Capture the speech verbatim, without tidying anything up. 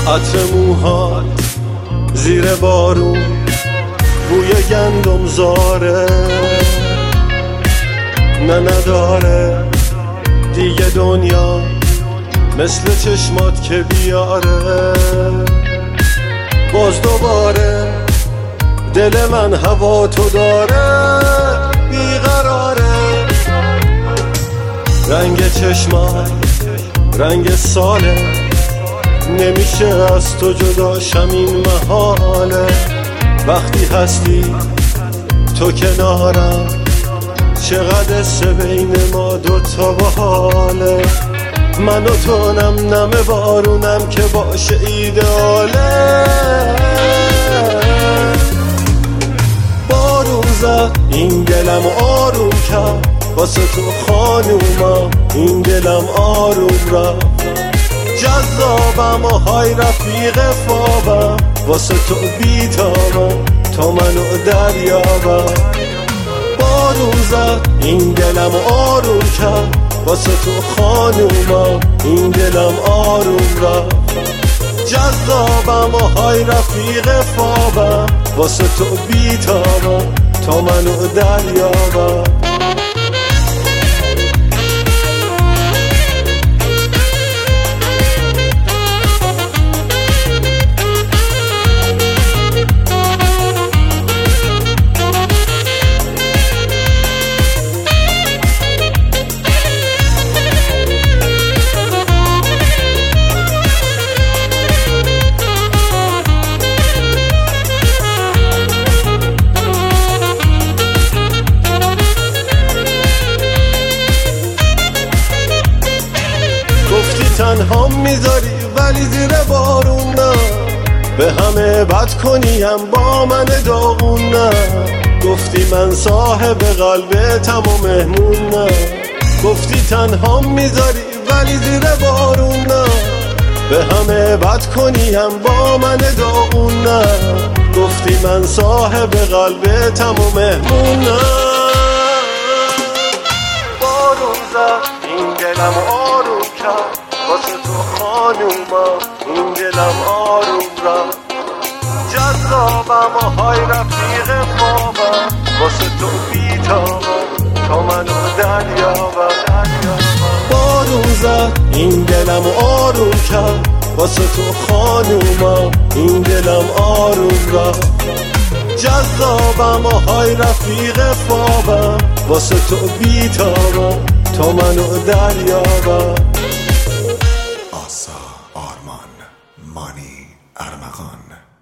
عطر موهات زیر بارون بوی گندم زاره، نه نداره دیگه دنیا مثل چشمات که بیاره. باز دوباره دل من هوا تو داره، بیقراره. رنگ چشمات رنگ ساله، نمیشه از تو جداشم این محاله. وقتی هستی تو کنارم، چقدر سه بین ما دوتا باحاله. من و تو نم نم بارونم که باشه ایداله. بارون زد این دلم آروم کرد، واسه تو خانومم این دلم آروم رفت. جذابم و های رفیق خوابم، واسه تو بیتابم تا منو دریابم. بارون زد این دلم آروم کرد، واسه تو خانومم این دلم آروم رفت. جذابم و های رفیق خوابم، واسه تو بیتابم تا منو دریابم. تنها میذاری ولی زیر بارون نه، به همه بد کنیم با من داغون نه. گفتی من صاحب قلبتم و مهمون نه، گفتی تنها میذاری ولی زیر بارون نه، به همه بد کنیم با من داغون نه. گفتی من صاحب قلبتم و مهمون نه. بارون زد این دلم آروم کرد، واسه تو خانوما این دلم آروم رفت. جذابم و های رفیق خوابم، واسه تو بیتابم تا منو دریابم. بارون زد این دلم آروم کرد، واسه تو خانوما این دلم آروم رفت. جذابم و های رفیق خوابم، واسه تو بیتابم تا منو دریابم. آسا آرمان مانی ارمغان.